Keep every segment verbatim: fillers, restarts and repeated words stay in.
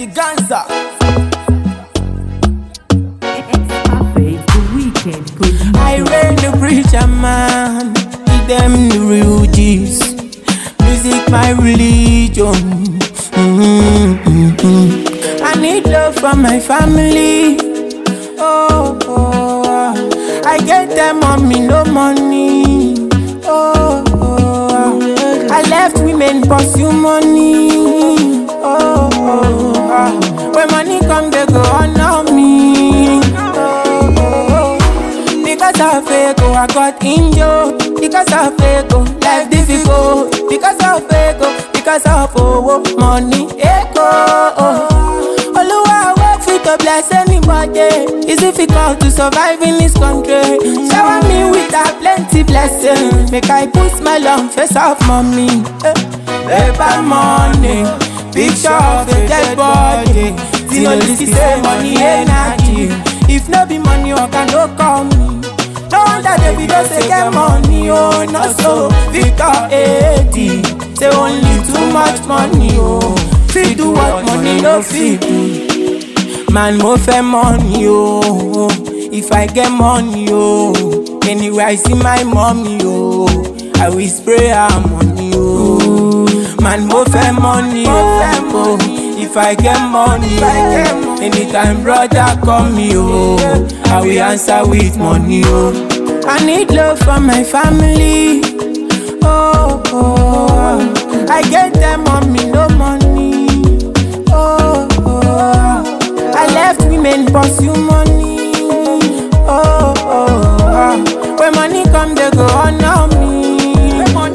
Extravaganza. I reign the preacher man, give them the real G's. Music my religion. Mm-hmm. I need love from my family. Oh, oh, I get them on me, no money. Oh, oh, I left women pursue money. Oh, oh, oh, when money come, they go honor me. Oh, oh, oh, because of fake, oh, I got injured. Because of fake, oh, life difficult. Because of fake, oh, because of oh, oh, money, echo. Oh, Oluwa work fit to bless anybody. It's difficult to survive in this country. Shower me with a plenty blessing. Make I put smile on face of mommy. Eh, paper money, picture of the dead body. Zero this say money energy. If no be money, you can no call me. No wonder they be just say get money, oh, not so. Victor eighty, say only too much money, oh. Fit do what money no fit do. Man, mo fe money, oh. If I get money, oh. Anywhere I see my mommy, oh, I will spray her money, oh. Man, mo fe money, oh. If I get money, oh. Anytime brother call me, oh, I will answer with money, oh. I need love from my family. Oh, oh, I get them on me, no money. Oh, oh, I left women pursue money. Oh, oh, oh, when money come, they go honor me. Oh,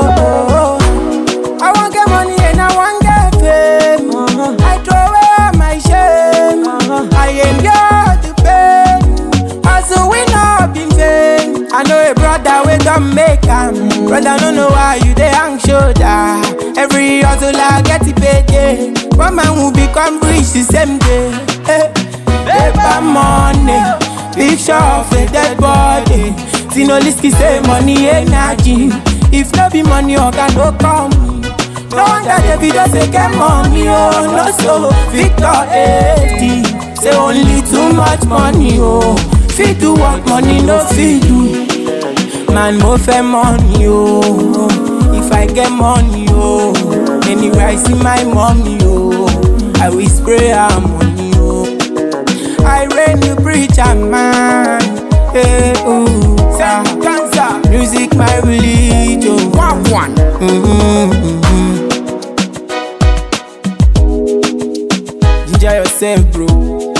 oh, oh, I want get money and I want get fame. I throw away my shame. I endure the pain. Also we not been vain. I know a brother we don't make am. Brother no know why you dey hang shoulder. Every hustler get it paid, yeah. One man will become rich the same day. Hey. Paper money, picture of a dead body. Zinoliski say money energy. If no be money, you can no call me. No wonder they be just say get money, oh, no so. Victor eighty, say only too much money, oh. Fit do what money no fit do. Man, mo fe money, oh. If I get money, oh. Anywhere I see my mommy, oh, I will spray her money, oh. I reign the preacher man. Hey, oh, ah. Music my religion. One one. Mm-hmm, mm-hmm. Enjoy yourself, bro.